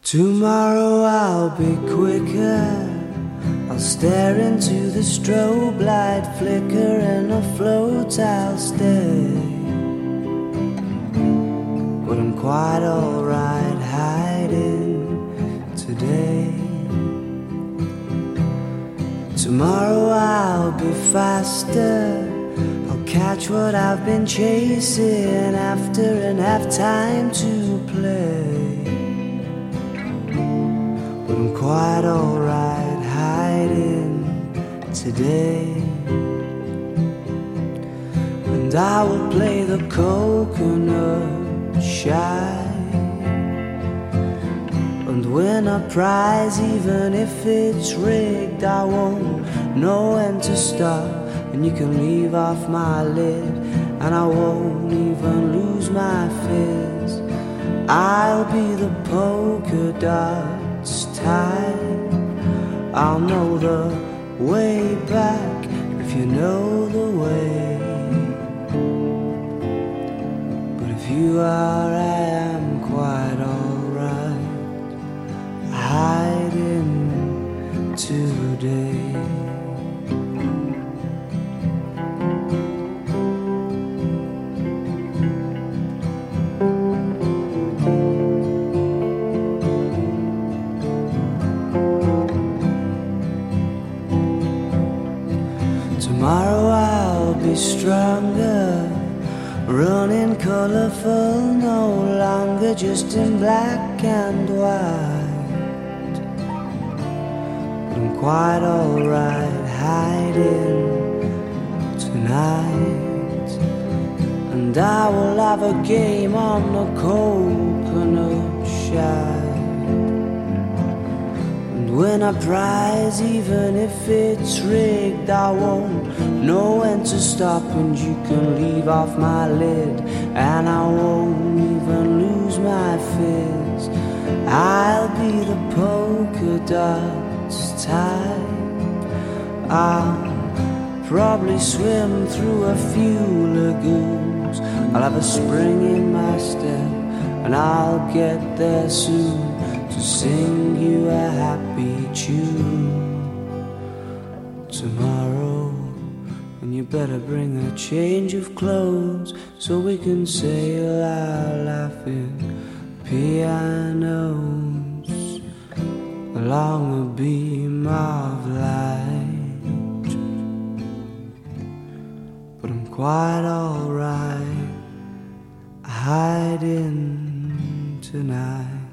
Tomorrow I'll be quicker. I'll stare into the strobe light flicker and afloat I'll stay. But I'm quite alright hiding today. Tomorrow I'll be faster. I'll catch what I've been chasing after and have time to play. But I'm quite alright hiding today. And I will play the coconut shy and win a prize even if it's rigged. I won't know when to stop, and you can leave off my lid, and I won't even lose my fizz. I'll be the polka dots type. I'll know the way back if you know the way. But if you are, I am quite alright hiding today. Tomorrow I'll be stronger, running colorful, no longer just in black and white. But I'm quite alright hiding tonight. And I will have a game on the coconut shy and win a prize even if it's rigged. I won't know when to stop, and you can leave off my lid, and I won't even lose my fizz. I'll be the polka dots type. I'll probably swim through a few lagoons. I'll have a spring in my step, and I'll get there soon to sing you a happy tune. Tomorrow, and you better bring a change of clothes so we can sail our laughing pianos along a beam of light. But I'm quite alright hiding tonight.